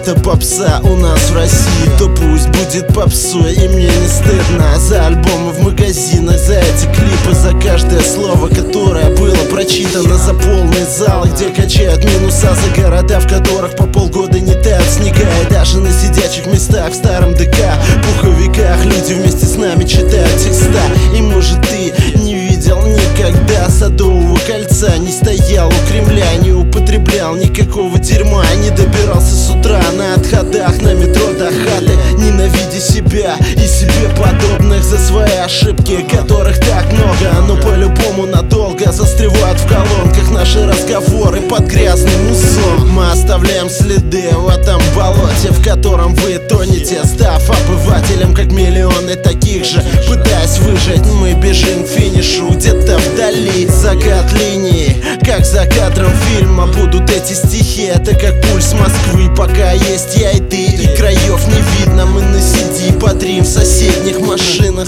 это попса у нас в России, то пусть будет попсой. И мне не стыдно за альбомы в магазинах, за эти клипы, за каждое слово, которое было прочитано, за полные залы, где качают минуса, за города, в которых по полгода не тают снега. И даже на сидячих местах в старом ДК, пуховиках люди вместе с нами читают текста. И может ты не видел никогда Садового кольца, не стоял у Кремля, не употреблял никакого дерьма, не добирался с утра на отходах на метро до хаты, ненавидя себя и себе подобных за свои ошибки, которых так много, но по-любому надолго застревают в колонках наши разговоры под грязным мусором. Мы оставляем следы в этом болоте, в котором вы тонете, став обывателем, как миллионы таких же, пытаясь выжить. Мы бежим к финишу где-то вдали, закат линии, как за кадром фильма будут эти стихи. Это как пульс Москвы, пока есть я и ты, и краев не видно. Мы на CD подрим в соседних машинах.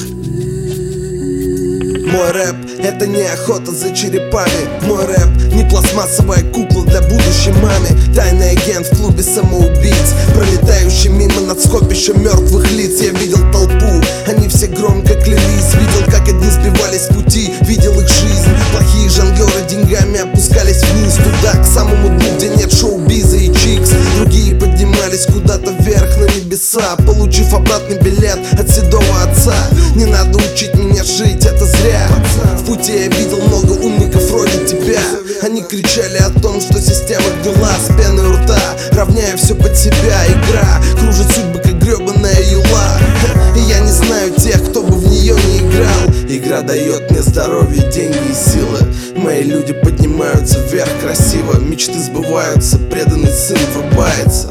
Мой рэп — это не охота за черепами. Мой рэп — не пластмассовая кукла для будущей мамы. Тайный агент в клубе самоубийц, пролетающий мимо над скопищем мертвых лиц. Я видел толпу, они все громко клялись. Видел, как одни сбивались с пути, видел их жизнь. Плохие жонглеры деньгами опускались вниз, туда, к самому дну, где нет шоу-биза и чикс. Другие поднимались куда-то вверх на небеса, получив обратный билет от седого отца. Не надо учить меня жить, это зря. В пути я видел много умников вроде тебя. Они кричали о том, что система гнила с пеной у рта, равняя все под себя. Игра кружит судьбы, как гребаная юла. И я не знаю тех, кто бы в нее не играл. Игра дает мне здоровье, деньги и силы. Мои люди поднимаются вверх красиво, мечты сбываются, преданный сын врубается.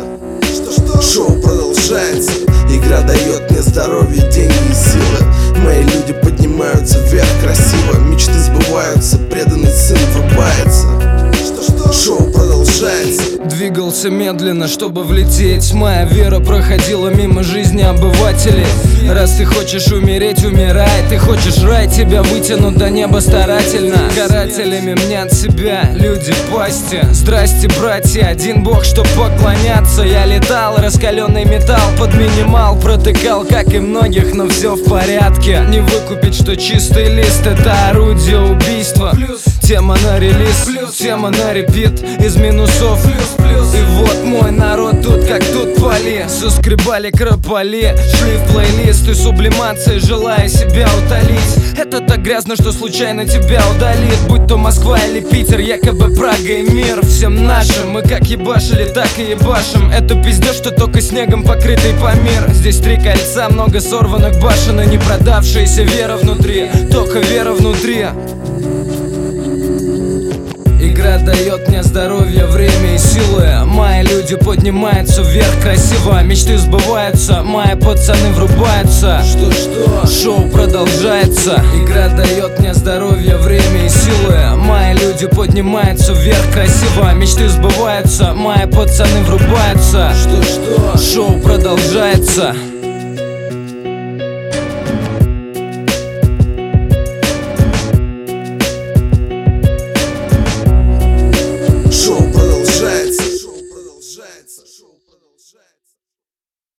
Шоу продолжается. Игра дает мне здоровье, деньги и силы. Мои люди поднимаются вверх красиво, мечты сбываются, преданный сын врубается. Шоу продолжается. Двигался медленно, чтобы влететь. Моя вера проходила мимо жизни обывателей. Раз ты хочешь умереть, умирай. Ты хочешь рай, тебя вытянут до неба старательно. Карателями мнят себя люди пасти. Здрасте, братья, один бог, чтоб поклоняться. Я летал, раскаленный металл под минимал протыкал, как и многих, но все в порядке. Не выкупить, что чистый лист — это орудие убийства. Тема на релиз, тема на репит, из минусов и вот мой народ тут, как тут поли. Соскребали крополи, шли в плейлист и сублимации, желая себя утолить. Это так грязно, что случайно тебя удалит. Будь то Москва или Питер, якобы Прага и мир. Всем нашим, мы как ебашили, так и ебашим. Это пиздец, что только снегом покрытый Памир. Здесь 3 кольца, много сорванных башен и не продавшаяся вера внутри, только вера внутри. Игра дает мне здоровье, время и силы. Мои люди поднимаются вверх красиво, мечты сбываются, мои пацаны врубаются. Шоу продолжается. Игра дает мне здоровье, время и силы. Мои люди поднимаются вверх красиво, мечты сбываются, мои пацаны врубаются. Шоу продолжается.